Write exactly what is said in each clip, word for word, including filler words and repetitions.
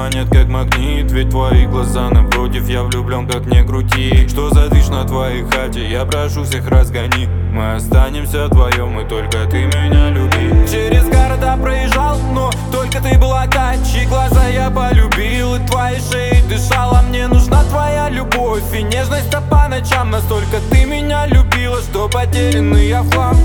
манят как магнит, ведь твои глаза напротив. Я влюблен, как не крути. Что за движ на твоей хате? Я прошу всех разгони. Мы останемся вдвоем, и только ты меня люби. Через города проезжал, но только ты была качи. Глаза я полюбил, и твоей шеей дышала. Мне нужна твоя любовь и нежность, а по ночам настолько ты меня любила, что потерянный я в хлам.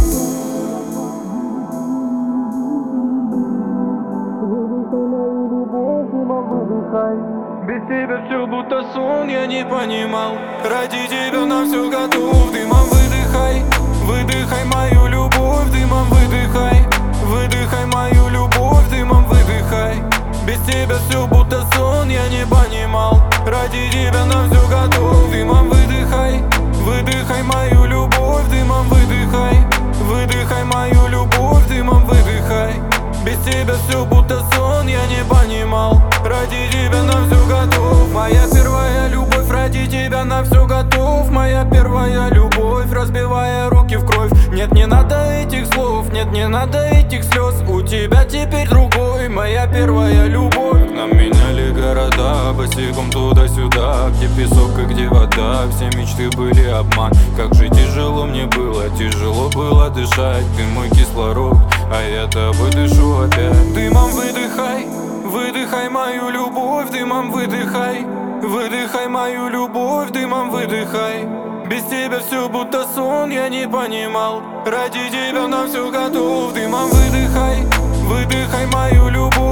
Без тебя все будто сон, я не понимал. Ради тебя на все готов. Дымом выдыхай, выдыхай мою любовь. Дымом выдыхай, выдыхай мою любовь. Дымом выдыхай. Без тебя все будто сон, я не понимал. Ради тебя на все готов. Дымом выдыхай, выдыхай мою любовь. Дымом выдыхай, выдыхай мою любовь. Дымом выдыхай. Без тебя все будто сон, я не понимал. Ради тебя на все готов. Моя первая любовь, ради тебя на все готов. Моя первая любовь, разбивая руки в кровь. Нет, не надо этих слов, нет, не надо этих слез. У тебя теперь другой, моя первая любовь. Нам меняли города, босиком туда-сюда. Где песок и где вода, все мечты были обман. Как же тяжело мне было, тяжело было дышать. Ты мой кислород, а я тобой дышу опять. Дымом выдыхай, выдыхай мою любовь. Дымом выдыхай, выдыхай мою любовь. Дымом выдыхай. Без тебя все будто сон, я не понимал. Ради тебя на все готов. Дымом выдыхай, выдыхай мою любовь.